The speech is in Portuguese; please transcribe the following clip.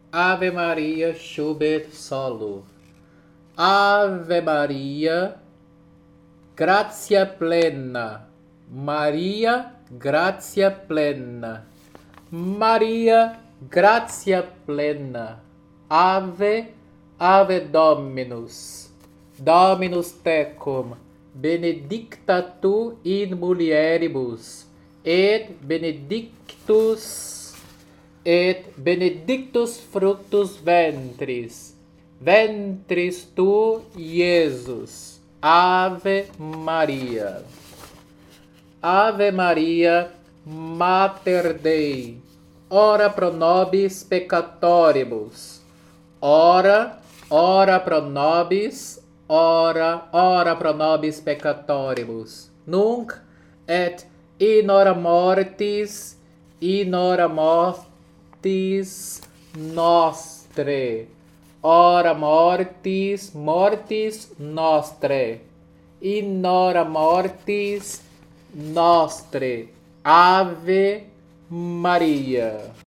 Ave Maria, Schubert solo. Ave Maria, gratia plena. Maria, gratia plena. Maria, gratia plena. Ave, ave Dominus. Dominus tecum. Benedicta tu in mulieribus. Et benedictus fructus ventris. Ventris tu, Iesus. Ave Maria. Ave Maria, Mater Dei, ora pro nobis peccatoribus. Ora pro nobis, ora pro nobis peccatoribus. Nunc et in hora mortis nostre. Ora mortis nostre. In hora mortis nostre. Ave Maria.